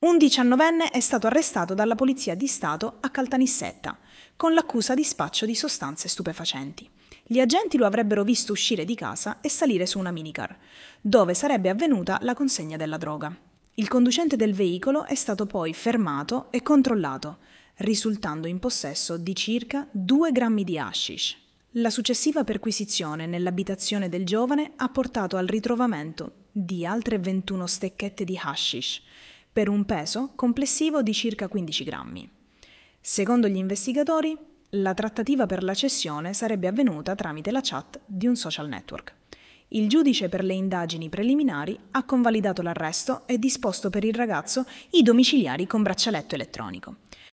Un 19enne è stato arrestato dalla Polizia di Stato a Caltanissetta con l'accusa di spaccio di sostanze stupefacenti. Gli agenti lo avrebbero visto uscire di casa e salire su una minicar, dove sarebbe avvenuta la consegna della droga. Il conducente del veicolo è stato poi fermato e controllato, risultando in possesso di circa 2 grammi di hashish. La successiva perquisizione nell'abitazione del giovane ha portato al ritrovamento di altre 21 stecchette di hashish, per un peso complessivo di circa 15 grammi. Secondo gli investigatori, la trattativa per la cessione sarebbe avvenuta tramite la chat di un social network. Il giudice per le indagini preliminari ha convalidato l'arresto e disposto per il ragazzo i domiciliari con braccialetto elettronico.